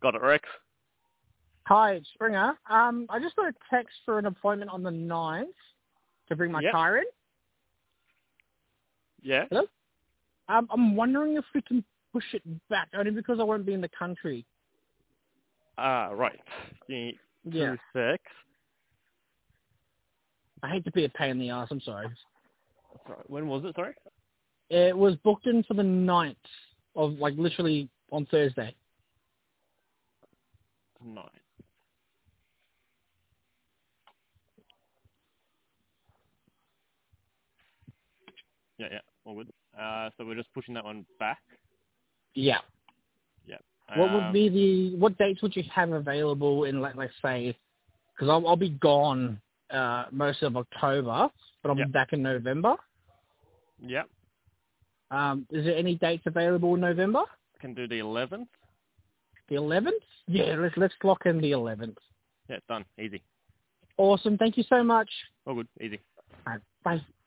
Got it, Rex. Hi, it's Springer. I just got a text for an appointment on the 9th to bring my Yep. car in. Yeah. Hello? I'm wondering if we can push it back, only because I won't be in the country. Right. Give me Yeah. 2 secs. I hate to be a pain in the ass, I'm sorry. That's right. When was it, sorry? It was booked in for the 9th of, literally on Thursday. 9. Yeah, all good. So we're just pushing that one back. Yeah. Yeah. What dates would you have available in, let's say, because I'll be gone most of October, but I'll be Yep. back in November. Yep. Is there any dates available in November? Can do the 11th. The 11th? Yeah, let's lock in the 11th. Yeah, done. Easy. Awesome. Thank you so much. All good. Easy. All right, bye.